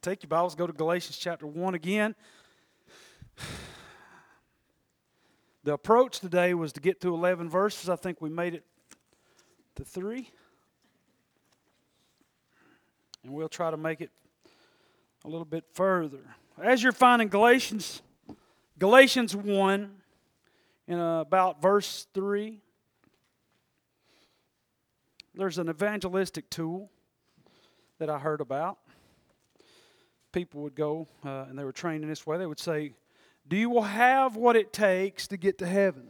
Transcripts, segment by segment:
Take your Bibles, go to Galatians chapter 1 again. The approach today was to get to 11 verses. I think we made it to 3. And we'll try to make it a little bit further. As you're finding Galatians 1, in about verse 3, there's an evangelistic tool that I heard about. People would go, and they were trained in this way. They would say, do you have what it takes to get to heaven?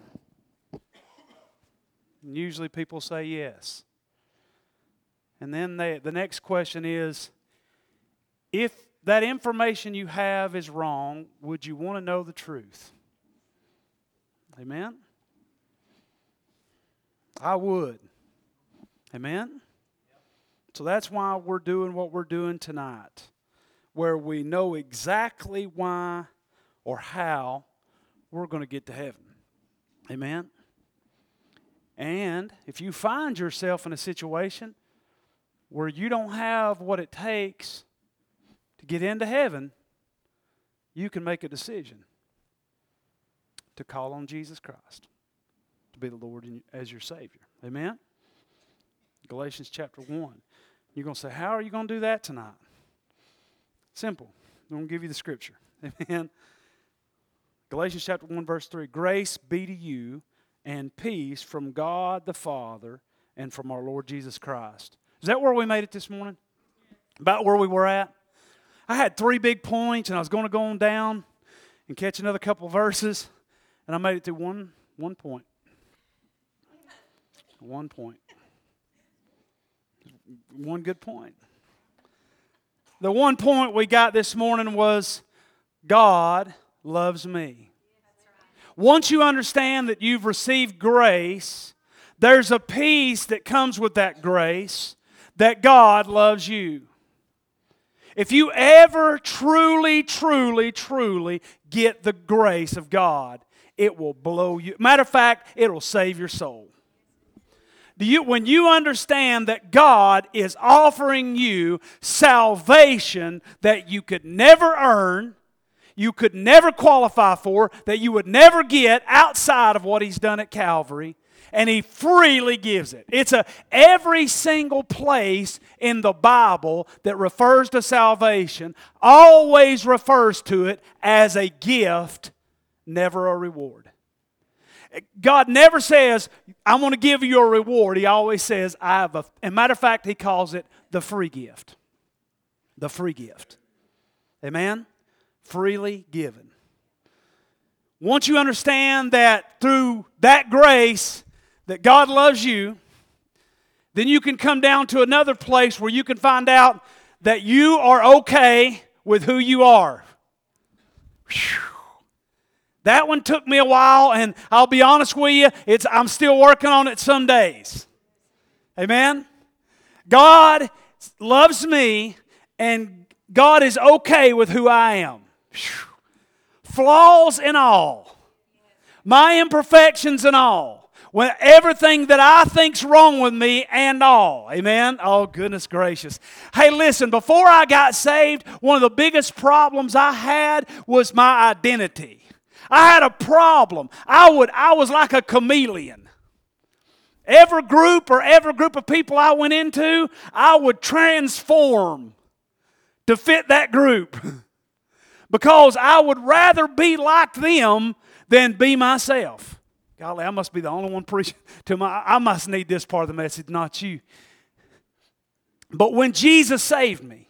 And usually people say yes. And then the next question is, if that information you have is wrong, would you want to know the truth? Amen? I would. Amen? So that's why we're doing what we're doing tonight, where we know exactly why or how we're going to get to heaven. Amen? And if you find yourself in a situation where you don't have what it takes to get into heaven, you can make a decision to call on Jesus Christ to be the Lord as your Savior. Amen? Galatians chapter 1. You're going to say, how are you going to do that tonight? Simple. I'm going to give you the scripture. Amen? Galatians chapter 1, verse 3. Grace be to you and peace from God the Father and from our Lord Jesus Christ. Is that where we made it this morning? About where we were at? I had 3 big points, and I was going to go on down and catch another couple of verses, and I made it to one point. 1 point. One good point. The 1 point we got this morning was, God loves me. Once you understand that you've received grace, there's a peace that comes with that grace, that God loves you. If you ever truly get the grace of God, it will blow you. Matter of fact, it will save your soul. When you understand that God is offering you salvation that you could never earn, you could never qualify for, that you would never get outside of what He's done at Calvary, and He freely gives it. It's every single place in the Bible that refers to salvation always refers to it as a gift, never a reward. God never says, I'm going to give you a reward. He always says, I have a... As a matter of fact, He calls it the free gift. The free gift. Amen? Freely given. Once you understand that through that grace that God loves you, then you can come down to another place where you can find out that you are okay with who you are. Whew. That one took me a while, and I'll be honest with you, I'm still working on it some days. Amen? God loves me, and God is okay with who I am. Whew. Flaws and all. My imperfections and all. Everything that I think's wrong with me and all. Amen? Oh, goodness gracious. Hey, listen, before I got saved, one of the biggest problems I had was my identity. I had a problem. I was like a chameleon. Every group of people I went into, I would transform to fit that group. Because I would rather be like them than be myself. Golly, I must be the only one preaching I must need this part of the message, not you. But when Jesus saved me,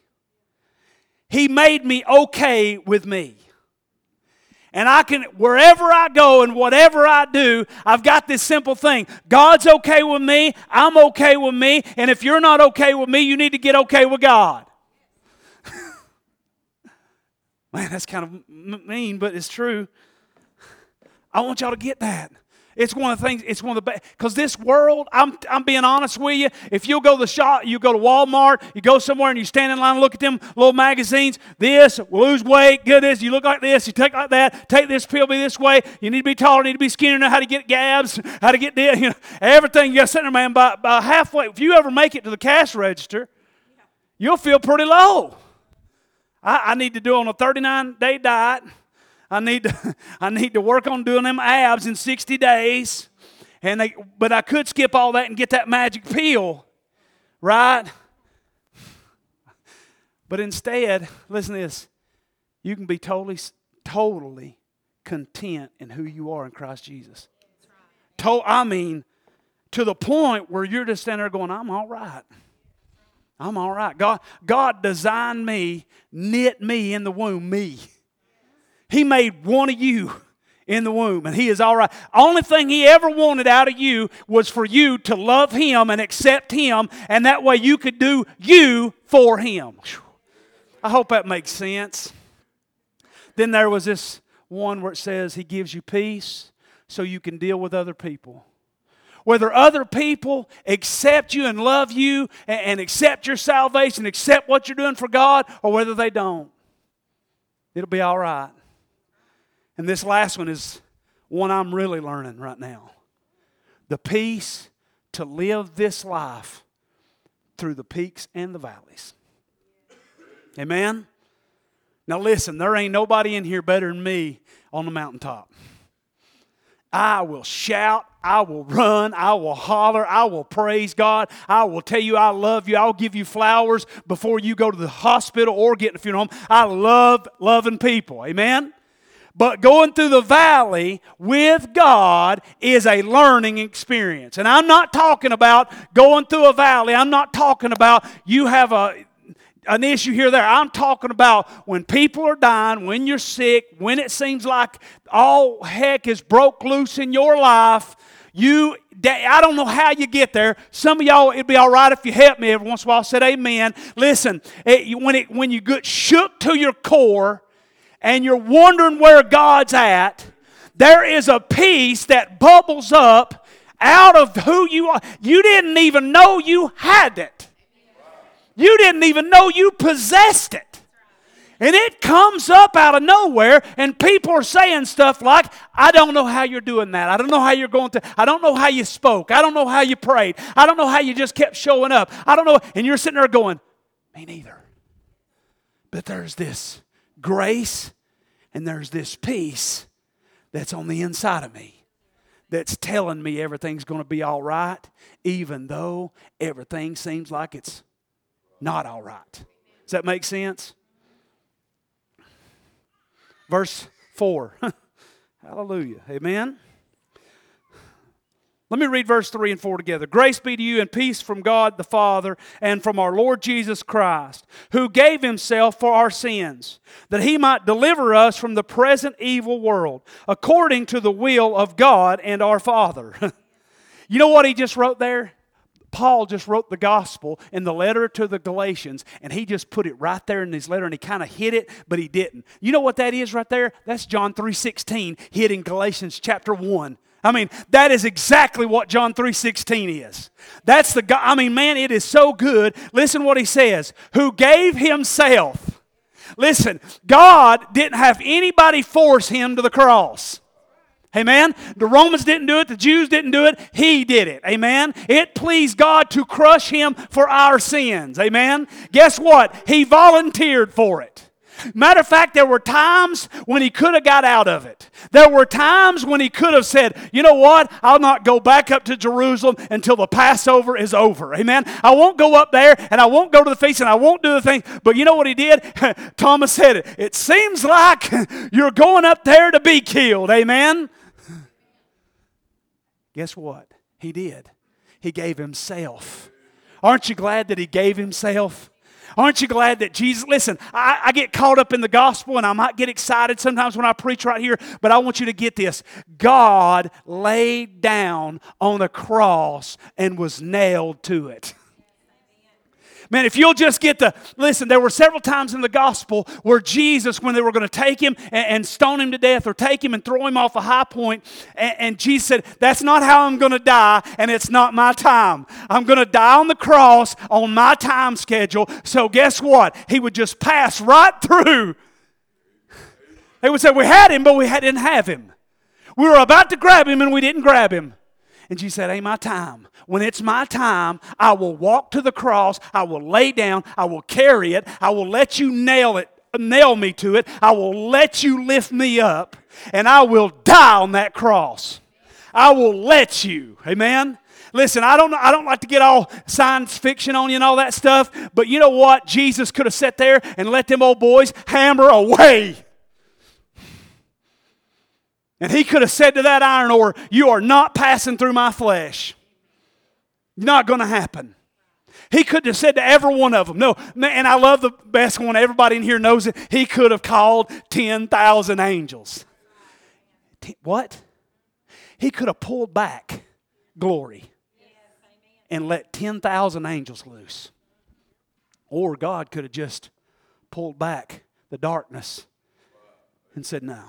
He made me okay with me. And wherever I go and whatever I do, I've got this simple thing. God's okay with me, I'm okay with me, and if you're not okay with me, you need to get okay with God. Man, that's kind of mean, but it's true. I want y'all to get that. It's one of the things, it's one of the best. Because this world, I'm being honest with you, if you'll go to the shop, you go to Walmart, you go somewhere and you stand in line and look at them little magazines, this, lose weight, get this, you look like this, you take like that, take this pill, be this way, you need to be taller, need to be skinnier, know how to get abs, how to get this, everything. You got to sit there, man, by halfway. If you ever make it to the cash register, you'll feel pretty low. I need to do on a 39-day diet. I need to work on doing them abs in 60 days. But I could skip all that and get that magic pill, right? But instead, listen to this. You can be totally content in who you are in Christ Jesus. To the point where you're just standing there going, I'm all right. I'm all right. God designed me, knit me in the womb, me. He made one of you in the womb, and He is all right. Only thing He ever wanted out of you was for you to love Him and accept Him, and that way you could do you for Him. I hope that makes sense. Then there was this one where it says He gives you peace so you can deal with other people. Whether other people accept you and love you and accept your salvation, accept what you're doing for God, or whether they don't, it'll be all right. And this last one is one I'm really learning right now. The peace to live this life through the peaks and the valleys. Amen? Now listen, there ain't nobody in here better than me on the mountaintop. I will shout, I will run, I will holler, I will praise God, I will tell you I love you, I'll give you flowers before you go to the hospital or get in a funeral home. I love loving people, amen? But going through the valley with God is a learning experience. And I'm not talking about going through a valley, I'm not talking about you have an issue here or there. I'm talking about when people are dying, when you're sick, when it seems like all heck is broke loose in your life. I don't know how you get there. Some of y'all, it'd be all right if you help me every once in a while. I said amen. Listen, when you get shook to your core and you're wondering where God's at, there is a peace that bubbles up out of who you are. You didn't even know you had it. You didn't even know you possessed it. And it comes up out of nowhere, and people are saying stuff like, I don't know how you're doing that. I don't know how you're going to. I don't know how you spoke. I don't know how you prayed. I don't know how you just kept showing up. I don't know. And you're sitting there going, me neither. But there's this grace and there's this peace that's on the inside of me that's telling me everything's going to be all right, even though everything seems like it's not all right. Does that make sense? Verse 4. Hallelujah. Amen. Let me read verse 3 and 4 together. Grace be to you and peace from God the Father and from our Lord Jesus Christ, who gave Himself for our sins, that He might deliver us from the present evil world, according to the will of God and our Father. You know what he just wrote there? Paul just wrote the gospel in the letter to the Galatians, and he just put it right there in his letter, and he kind of hid it, but he didn't. You know what that is right there? That's John 3:16 hid in Galatians chapter 1. I mean, that is exactly what John 3:16 is. That's man, it is so good. Listen what he says. Who gave Himself. Listen, God didn't have anybody force Him to the cross. Amen? The Romans didn't do it. The Jews didn't do it. He did it. Amen? It pleased God to crush Him for our sins. Amen? Guess what? He volunteered for it. Matter of fact, there were times when He could have got out of it. There were times when He could have said, you know what? I'll not go back up to Jerusalem until the Passover is over. Amen? I won't go up there, and I won't go to the feast, and I won't do the thing. But you know what He did? Thomas said it. It seems like you're going up there to be killed. Amen? Guess what? He did. He gave Himself. Aren't you glad that He gave Himself? Aren't you glad that Jesus, listen, I get caught up in the gospel and I might get excited sometimes when I preach right here, but I want you to get this. God laid down on a cross and was nailed to it. Man, if you'll just listen, there were several times in the gospel where Jesus, when they were going to take Him and stone Him to death or take Him and throw Him off a high point, and Jesus said, that's not how I'm going to die, and it's not my time. I'm going to die on the cross on my time schedule, so guess what? He would just pass right through. They would say, we had Him, but we didn't have Him. We were about to grab Him, and we didn't grab Him. And Jesus said, ain't my time. When it's my time, I will walk to the cross. I will lay down. I will carry it. I will let you nail it nail me to it. I will let you lift me up, and I will die on that cross. I will let you. Amen? Listen, I don't like to get all science fiction on you and all that stuff, but you know what? Jesus could have sat there and let them old boys hammer away. And he could have said to that iron ore, you are not passing through my flesh. Not going to happen. He could have said to every one of them, no, and I love the best one, everybody in here knows it, he could have called 10,000 angels. What? He could have pulled back glory and let 10,000 angels loose. Or God could have just pulled back the darkness and said no.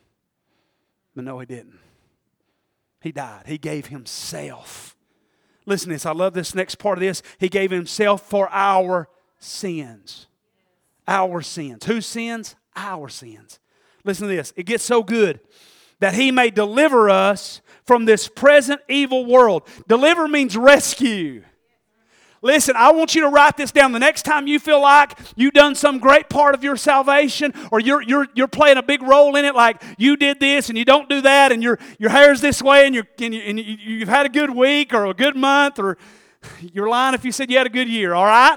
But no, he didn't. He died. He gave himself. Listen to this. I love this next part of this. He gave himself for our sins. Our sins. Whose sins? Our sins. Listen to this. It gets so good. That he may deliver us from this present evil world. Deliver means rescue. Listen, I want you to write this down. The next time you feel like you've done some great part of your salvation, or you're playing a big role in it, like you did this and you don't do that, and your hair's this way, and you've had a good week or a good month, or you're lying if you said you had a good year, all right?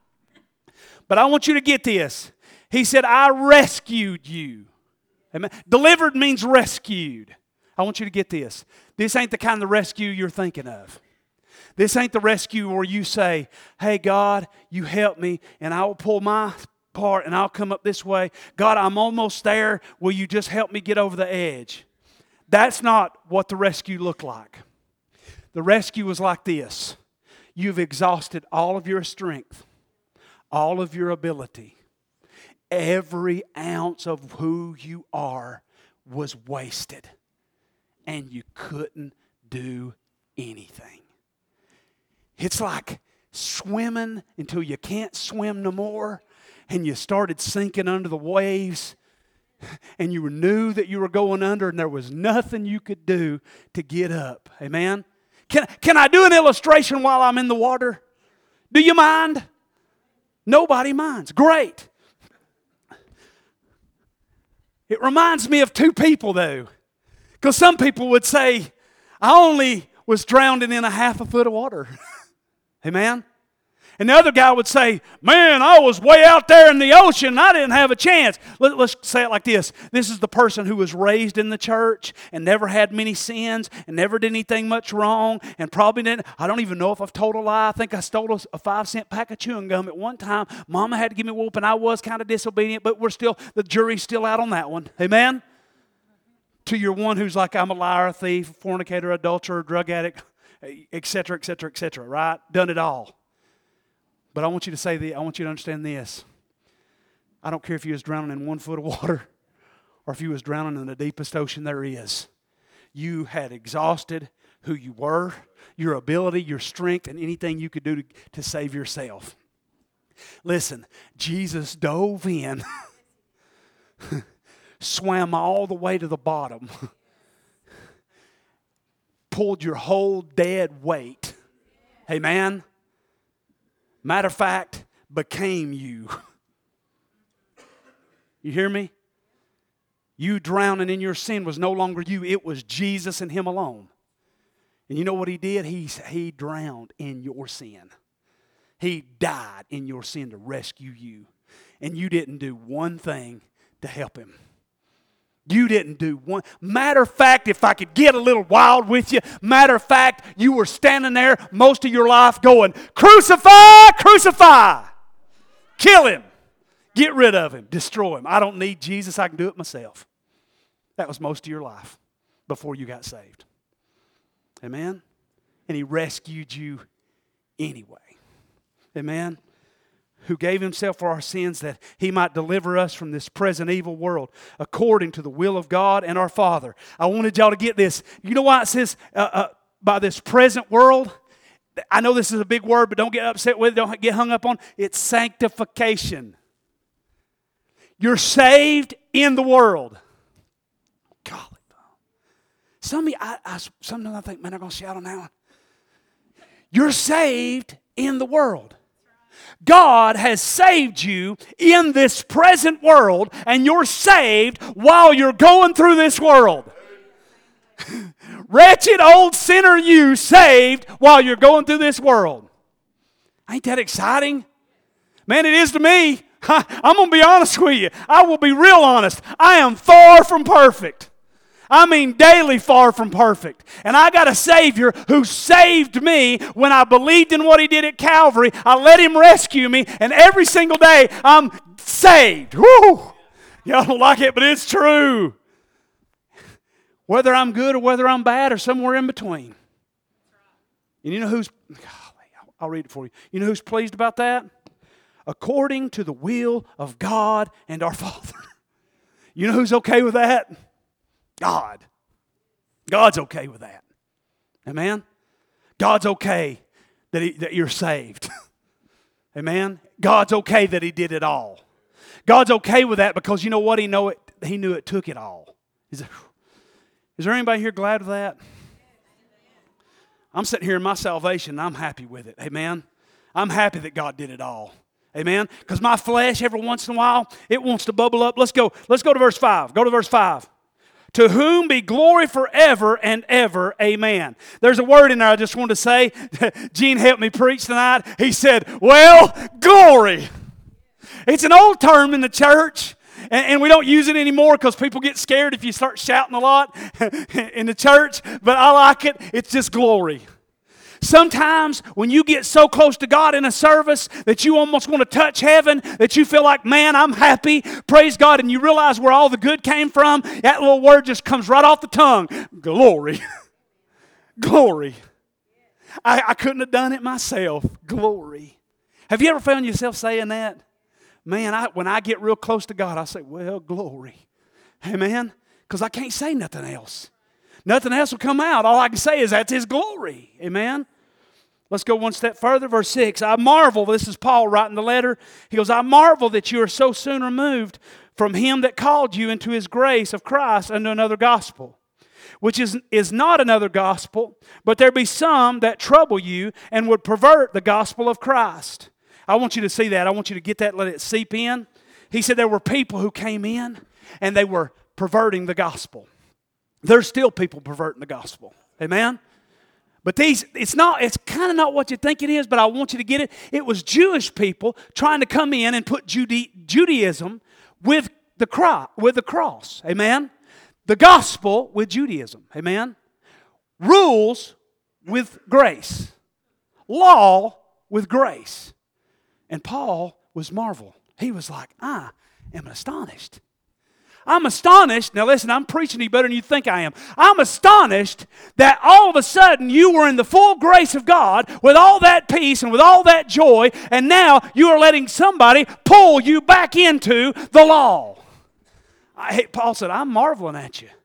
But I want you to get this. He said, I rescued you. Amen. Delivered means rescued. I want you to get this. This ain't the kind of rescue you're thinking of. This ain't the rescue where you say, hey, God, you help me, and I will pull my part, and I'll come up this way. God, I'm almost there. Will you just help me get over the edge? That's not what the rescue looked like. The rescue was like this. You've exhausted all of your strength, all of your ability. Every ounce of who you are was wasted, and you couldn't do anything. It's like swimming until you can't swim no more, and you started sinking under the waves, and you knew that you were going under, and there was nothing you could do to get up. Amen? Can I do an illustration while I'm in the water? Do you mind? Nobody minds. Great. It reminds me of two people, though. Because some people would say, I only was drowning in a half a foot of water. Amen? And the other guy would say, man, I was way out there in the ocean and I didn't have a chance. Let's say it like this. This is the person who was raised in the church and never had many sins and never did anything much wrong and probably didn't. I don't even know if I've told a lie. I think I stole a 5-cent pack of chewing gum at one time. Mama had to give me a whooping. I was kind of disobedient, but the jury's still out on that one. Amen? To your one who's like, I'm a liar, a thief, a fornicator, adulterer, drug addict, etc., etc., etc., right? Done it all. But I want you to understand this. I don't care if you was drowning in 1 foot of water or if you was drowning in the deepest ocean there is. You had exhausted who you were, your ability, your strength, and anything you could do to save yourself. Listen, Jesus dove in, swam all the way to the bottom, pulled your whole dead weight. Amen? Matter of fact, became you. You hear me? You drowning in your sin was no longer you. It was Jesus and Him alone. And you know what He did? He drowned in your sin. He died in your sin to rescue you. And you didn't do one thing to help Him. You didn't do one. Matter of fact, if I could get a little wild with you, matter of fact, you were standing there most of your life going, crucify, crucify. Kill Him. Get rid of Him. Destroy Him. I don't need Jesus. I can do it myself. That was most of your life before you got saved. Amen? And He rescued you anyway. Amen? Who gave Himself for our sins that He might deliver us from this present evil world according to the will of God and our Father. I wanted y'all to get this. You know why it says by this present world? I know this is a big word, but don't get upset with it. Don't get hung up on it. It's sanctification. You're saved in the world. Golly. Some of you, sometimes I think, man, I'm going to shout on that one. You're saved in the world. God has saved you in this present world, and you're saved while you're going through this world. Wretched old sinner you, saved while you're going through this world. Ain't that exciting? Man, it is to me. I'm going to be honest with you. I will be real honest. I am far from perfect. I mean daily far from perfect. And I got a Savior who saved me when I believed in what He did at Calvary. I let Him rescue me, and every single day I'm saved. Woo! Y'all don't like it, but it's true. Whether I'm good or whether I'm bad or somewhere in between. And you know who's, I'll read it for you. You know who's pleased about that? According to the will of God and our Father. You know who's okay with that? God. God's okay with that. Amen? God's okay that you're saved. Amen? God's okay that He did it all. God's okay with that because you know what? He knew it took it all. Is there anybody here glad with that? I'm sitting here in my salvation and I'm happy with it. Amen? I'm happy that God did it all. Amen? Because my flesh, every once in a while, it wants to bubble up. Let's go to verse 5. Go to verse 5. To whom be glory forever and ever. Amen. There's a word in there I just wanted to say. Gene helped me preach tonight. He said, well, glory. It's an old term in the church. And we don't use it anymore because people get scared if you start shouting a lot in the church. But I like it. It's just glory. Sometimes when you get so close to God in a service that you almost want to touch heaven, that you feel like, man, I'm happy, praise God, and you realize where all the good came from, that little word just comes right off the tongue. Glory. Glory. I couldn't have done it myself. Glory. Have you ever found yourself saying that? Man, when I get real close to God, I say, well, glory. Amen? Because I can't say nothing else. Nothing else will come out. All I can say is that's His glory. Amen? Let's go one step further. Verse 6. I marvel, this is Paul writing the letter. He goes, I marvel that you are so soon removed from Him that called you into His grace of Christ unto another gospel, which is not another gospel, but there be some that trouble you and would pervert the gospel of Christ. I want you to see that. I want you to get that, let it seep in. He said there were people who came in and they were perverting the gospel. There's still people perverting the gospel. Amen? But it's kind of not what you think it is, but I want you to get it. It was Jewish people trying to come in and put Judaism with the cross. Amen? The gospel with Judaism. Amen? Rules with grace. Law with grace. And Paul was marveled. He was like, I am astonished. I'm astonished. Now listen, I'm preaching to you better than you think I am. I'm astonished that all of a sudden you were in the full grace of God with all that peace and with all that joy, and now you are letting somebody pull you back into the law. Paul said, I'm marveling at you.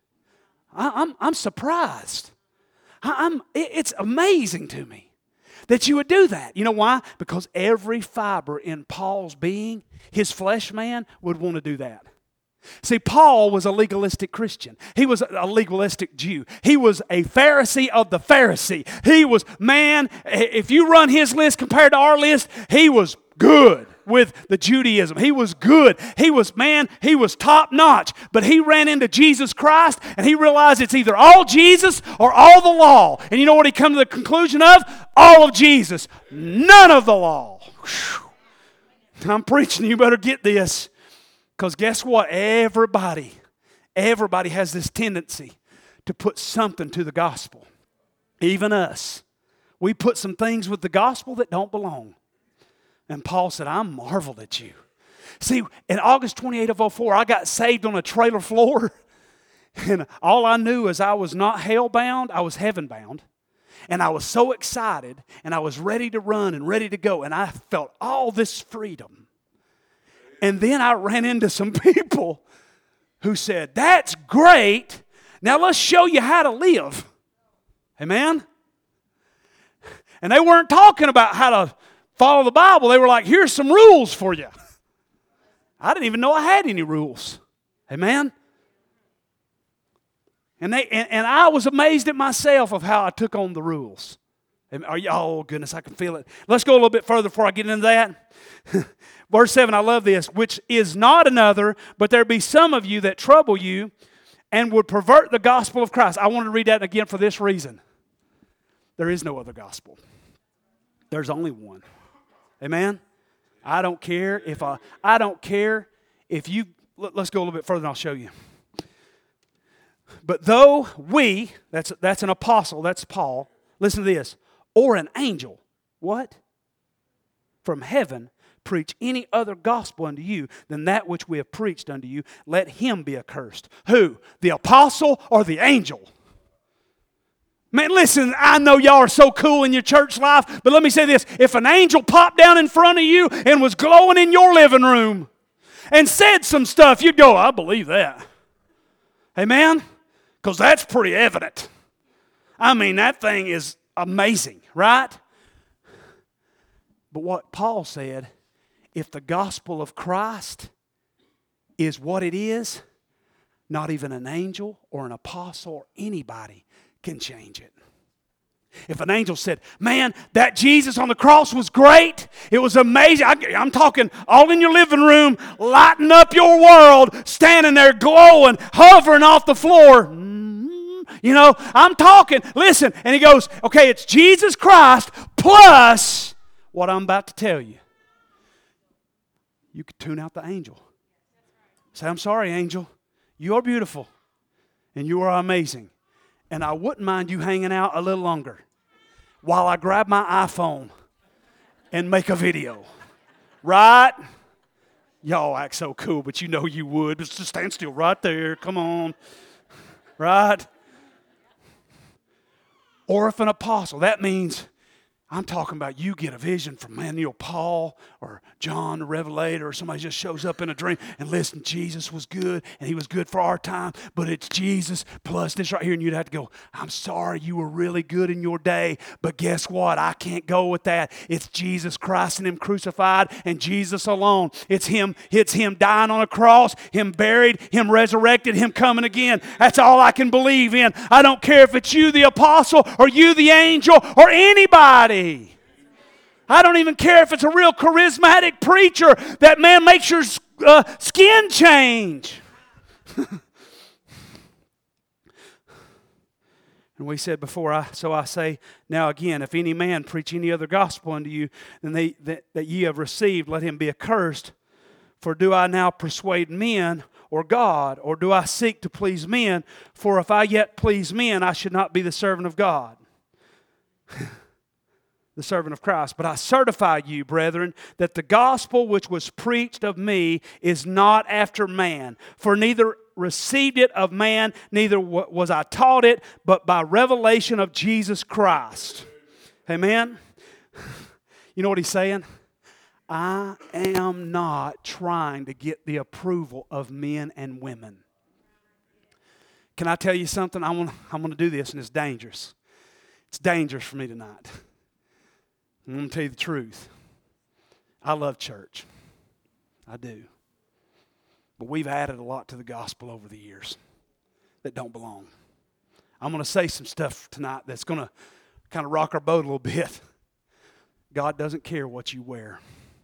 I'm surprised. It's amazing to me that you would do that. You know why? Because every fiber in Paul's being, his flesh man, would want to do that. See, Paul was a legalistic Christian. He was a legalistic Jew. He was a Pharisee of the Pharisee. He was, man, if you run his list compared to our list, he was good with the Judaism. He was good. He was top notch. But he ran into Jesus Christ and he realized it's either all Jesus or all the law. And you know what he come to the conclusion of? All of Jesus. None of the law. Whew. I'm preaching. You better get this. Because guess what? Everybody has this tendency to put something to the gospel. Even us. We put some things with the gospel that don't belong. And Paul said, I'm marveled at you. See, in August 28 of 2004, I got saved on a trailer floor. And all I knew is I was not hell-bound, I was heaven-bound. And I was so excited, and I was ready to run and ready to go. And I felt all this freedom. And then I ran into some people who said, that's great. Now let's show you how to live. Amen? And they weren't talking about how to follow the Bible. They were like, here's some rules for you. I didn't even know I had any rules. Amen? And I was amazed at myself of how I took on the rules. Oh, goodness, I can feel it. Let's go a little bit further before I get into that. Verse 7, I love this. Which is not another, but there be some of you that trouble you and would pervert the gospel of Christ. I want to read that again for this reason. There is no other gospel. There's only one. Amen? I don't care if you, let's go a little bit further and I'll show you. But though we, that's an apostle, that's Paul, listen to this, or an angel, what? From heaven, preach any other gospel unto you than that which we have preached unto you, let him be accursed. Who? The apostle or the angel? Man, listen, I know y'all are so cool in your church life, but let me say this. If an angel popped down in front of you and was glowing in your living room and said some stuff, you'd go, I believe that. Amen? Because that's pretty evident. I mean, that thing is amazing, right? But what Paul said, if the gospel of Christ is what it is, not even an angel or an apostle or anybody can change it. If an angel said, man, that Jesus on the cross was great, it was amazing. I'm talking all in your living room, lighting up your world, standing there glowing, hovering off the floor. You know, I'm talking, listen, and he goes, okay, it's Jesus Christ plus what I'm about to tell you. You could tune out the angel. Say, I'm sorry, angel. You are beautiful and you are amazing. And I wouldn't mind you hanging out a little longer while I grab my iPhone and make a video. Right? Y'all act so cool, but you know you would. Just stand still right there. Come on. Right? Or if an apostle, that means I'm talking about you get a vision from Paul or John the Revelator, or somebody just shows up in a dream and listen, Jesus was good and he was good for our time, but it's Jesus plus this right here, and you'd have to go, I'm sorry, you were really good in your day, but guess what? I can't go with that. It's Jesus Christ and him crucified and Jesus alone. It's him dying on a cross, him buried, him resurrected, him coming again. That's all I can believe in. I don't care if it's you the apostle or you the angel or anybody. I don't even care if it's a real charismatic preacher that, man, makes your skin change. And we said before, so I say now again, if any man preach any other gospel unto you than that ye have received, let him be accursed. For do I now persuade men or God, or do I seek to please men? For if I yet please men, I should not be the servant of God. The servant of Christ. But I certify you, brethren, that the gospel which was preached of me is not after man. For neither received it of man, neither was I taught it, but by revelation of Jesus Christ. Amen? You know what he's saying? I am not trying to get the approval of men and women. Can I tell you something? I'm going to do this, and it's dangerous. It's dangerous for me tonight. I'm going to tell you the truth. I love church. I do. But we've added a lot to the gospel over the years that don't belong. I'm going to say some stuff tonight that's going to kind of rock our boat a little bit. God doesn't care what you wear.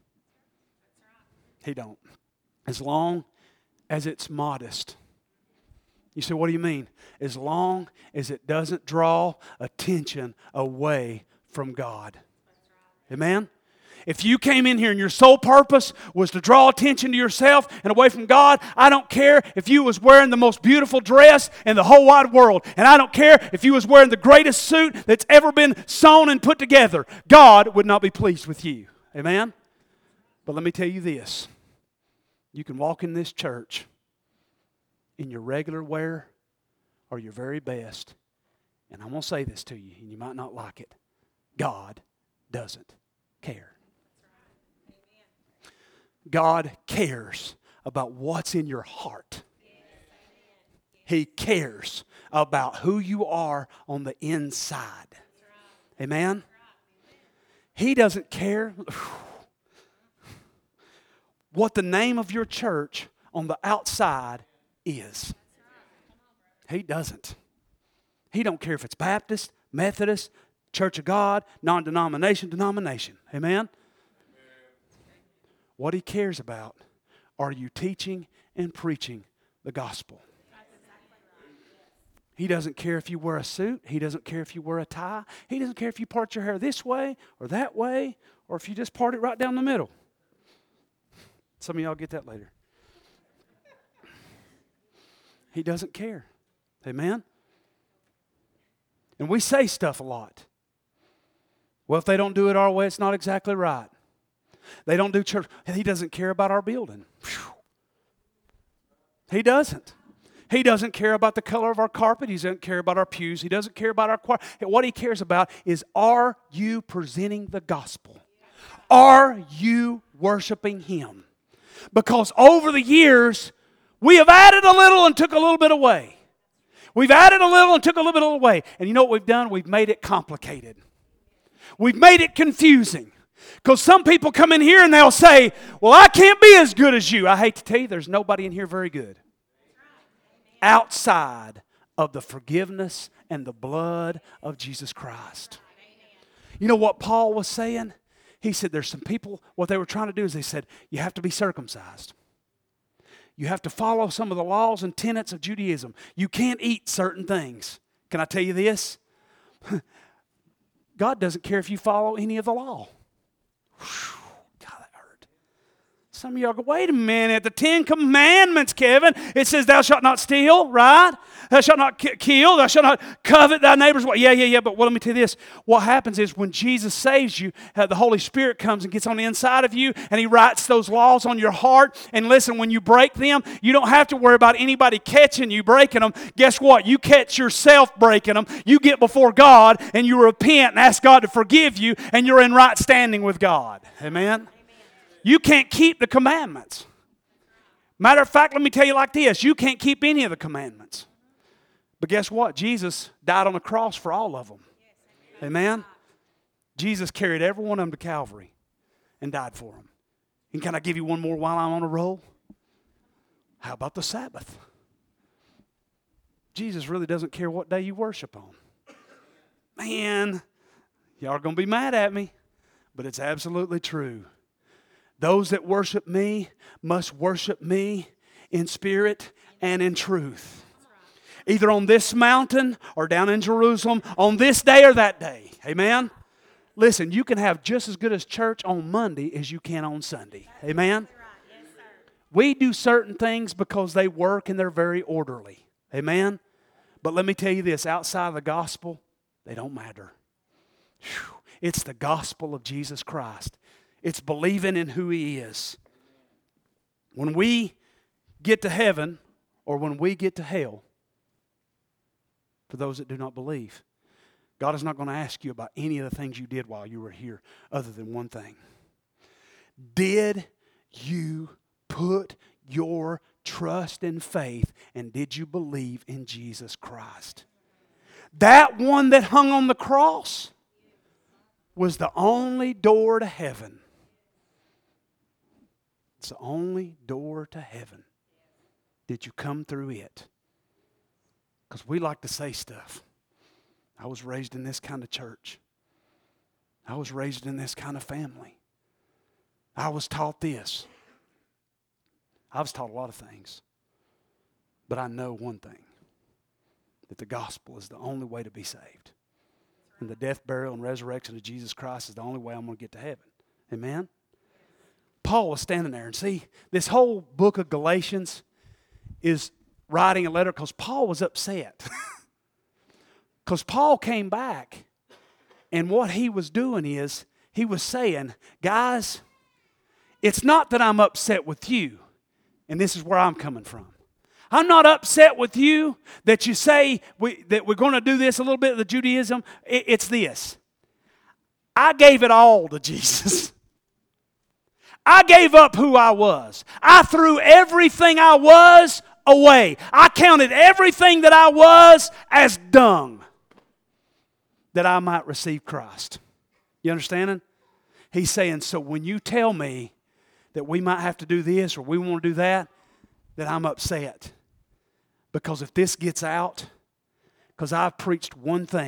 He don't. As long as it's modest. You say, what do you mean? As long as it doesn't draw attention away from God. Amen? If you came in here and your sole purpose was to draw attention to yourself and away from God, I don't care if you was wearing the most beautiful dress in the whole wide world. And I don't care if you was wearing the greatest suit that's ever been sewn and put together. God would not be pleased with you. Amen? But let me tell you this. You can walk in this church in your regular wear or your very best. And I'm going to say this to you, and you might not like it. God doesn't care. God cares about what's in your heart. He cares about who you are on the inside. Amen? He doesn't care what the name of your church on the outside is. He doesn't. He don't care if it's Baptist, Methodist, Church of God, non-denomination, denomination. Amen? What He cares about, are you teaching and preaching the gospel? He doesn't care if you wear a suit. He doesn't care if you wear a tie. He doesn't care if you part your hair this way or that way, or if you just part it right down the middle. Some of y'all get that later. He doesn't care. Amen? And we say stuff a lot. Well, if they don't do it our way, it's not exactly right. They don't do church. He doesn't care about our building. Whew. He doesn't. He doesn't care about the color of our carpet. He doesn't care about our pews. He doesn't care about our choir. What He cares about is, are you presenting the gospel? Are you worshiping Him? Because over the years, we have added a little and took a little bit away. We've added a little and took a little bit away. And you know what we've done? We've made it complicated. We've made it confusing. Because some people come in here and they'll say, well, I can't be as good as you. I hate to tell you, there's nobody in here very good. Outside of the forgiveness and the blood of Jesus Christ. You know what Paul was saying? He said there's some people, what they were trying to do is they said, you have to be circumcised. You have to follow some of the laws and tenets of Judaism. You can't eat certain things. Can I tell you this? God doesn't care if you follow any of the law. Whew. Some of y'all go, wait a minute, the 10 Commandments, Kevin, it says thou shalt not steal, right? Thou shalt not kill, thou shalt not covet thy neighbor's wife. Yeah, but let me tell you this. What happens is when Jesus saves you, the Holy Spirit comes and gets on the inside of you, and He writes those laws on your heart. And listen, when you break them, you don't have to worry about anybody catching you breaking them. Guess what? You catch yourself breaking them. You get before God, and you repent and ask God to forgive you, and you're in right standing with God. Amen? You can't keep the commandments. Matter of fact, let me tell you like this. You can't keep any of the commandments. But guess what? Jesus died on the cross for all of them. Amen? Jesus carried every one of them to Calvary and died for them. And can I give you one more while I'm on a roll? How about the Sabbath? Jesus really doesn't care what day you worship on. Man, y'all are going to be mad at me, but it's absolutely true. Those that worship me must worship me in spirit and in truth. Either on this mountain or down in Jerusalem, on this day or that day. Amen? Listen, you can have just as good as church on Monday as you can on Sunday. Amen? We do certain things because they work and they're very orderly. Amen? But let me tell you this, outside of the gospel, they don't matter. Whew. It's the gospel of Jesus Christ. It's believing in who He is. When we get to heaven or when we get to hell, for those that do not believe, God is not going to ask you about any of the things you did while you were here other than one thing. Did you put your trust and faith, and did you believe in Jesus Christ? That one that hung on the cross was the only door to heaven. It's the only door to heaven. Did you come through it? Because we like to say stuff. I was raised in this kind of church. I was raised in this kind of family. I was taught this. I was taught a lot of things. But I know one thing. That the gospel is the only way to be saved. And the death, burial, and resurrection of Jesus Christ is the only way I'm going to get to heaven. Amen? Paul was standing there, and see, this whole book of Galatians is writing a letter because Paul was upset. Because Paul came back, and what he was doing is, he was saying, guys, it's not that I'm upset with you, and this is where I'm coming from. I'm not upset with you that you say that we're going to do this a little bit of the Judaism. It's this. I gave it all to Jesus. I gave up who I was. I threw everything I was away. I counted everything that I was as dung that I might receive Christ. You understanding? He's saying, so when you tell me that we might have to do this or we want to do that I'm upset. Because if this gets out, because I've preached one thing,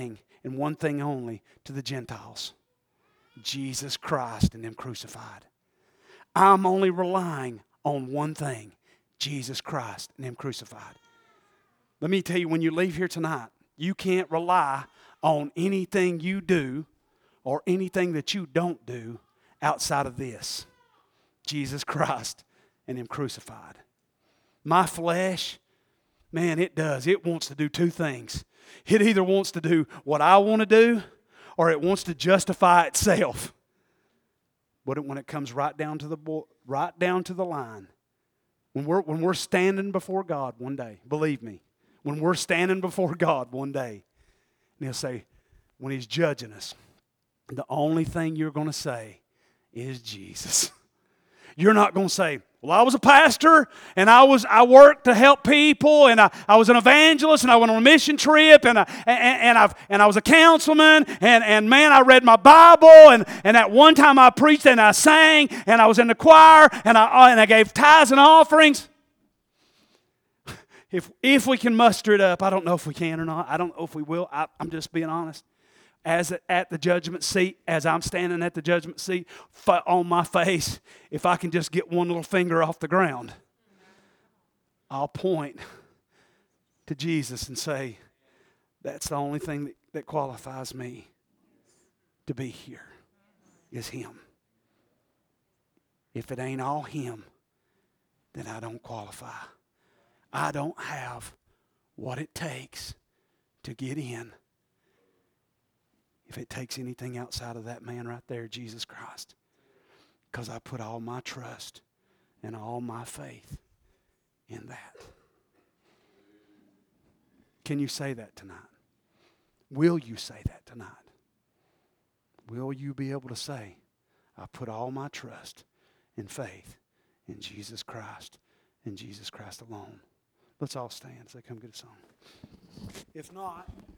and one thing only to the Gentiles: Jesus Christ and Him crucified. I'm only relying on one thing: Jesus Christ and Him crucified. Let me tell you, when you leave here tonight, you can't rely on anything you do or anything that you don't do outside of this: Jesus Christ and Him crucified. My flesh, man, it does. It wants to do two things. It either wants to do what I want to do, or it wants to justify itself. But when it comes right down to the line, when we're standing before God one day, believe me, when we're standing before God one day, and He'll say, when He's judging us, the only thing you're going to say is Jesus. You're not going to say, well, I was a pastor, and I worked to help people, and I was an evangelist, and I went on a mission trip, and I was a councilman, and man, I read my Bible, and at one time I preached and I sang, and I was in the choir, and I gave tithes and offerings. If we can muster it up, I don't know if we can or not. I don't know if we will. I'm just being honest. As at the judgment seat, as I'm standing at the judgment seat, on my face, if I can just get one little finger off the ground, I'll point to Jesus and say, that's the only thing that qualifies me to be here, is Him. If it ain't all Him, then I don't qualify. I don't have what it takes to get in. If it takes anything outside of that man right there, Jesus Christ. Because I put all my trust and all my faith in that. Can you say that tonight? Will you say that tonight? Will you be able to say, I put all my trust and faith in Jesus Christ and Jesus Christ alone? Let's all stand as I come get a song. If not...